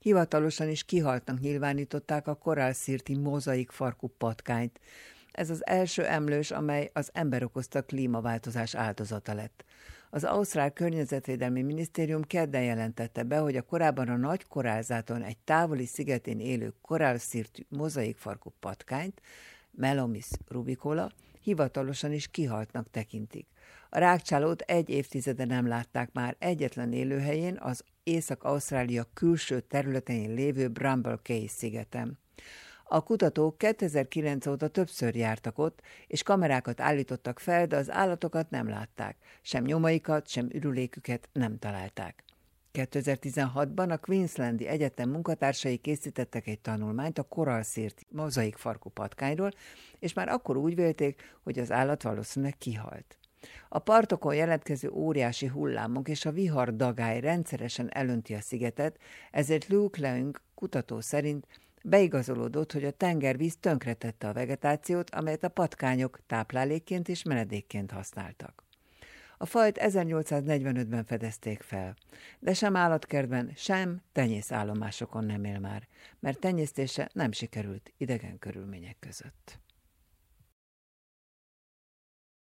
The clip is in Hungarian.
Hivatalosan is kihaltnak nyilvánították a korallszirti mozaikfarkú patkányt. Ez az első emlős, amely az ember okozta klímaváltozás áldozata lett. Az ausztrál környezetvédelmi minisztérium kedden jelentette be, hogy a korábban a nagy korallzáton egy távoli szigetén élő korallszirtű mozaikfarkú patkányt, Melomis rubicola, hivatalosan is kihaltnak tekintik. A rágcsálót 1 évtizede nem látták már egyetlen élőhelyén, az Észak-Ausztrália külső területein lévő Bramble Cay szigeten. A kutatók 2009 óta többször jártak ott, és kamerákat állítottak fel, de az állatokat nem látták, sem nyomaikat, sem ürüléküket nem találták. 2016-ban a Queenslandi Egyetem munkatársai készítettek egy tanulmányt a korallszirti mozaikfarkú patkányról, és már akkor úgy vélték, hogy az állat valószínűleg kihalt. A partokon jelentkező óriási hullámok és a vihar dagály rendszeresen elönti a szigetet, ezért Luke Leung kutató szerint beigazolódott, hogy a tengervíz tönkretette a vegetációt, amelyet a patkányok táplálékként és menedékként használtak. A fajt 1845-ben fedezték fel, de sem állatkertben, sem tenyészállomásokon nem él már, mert tenyésztése nem sikerült idegen körülmények között.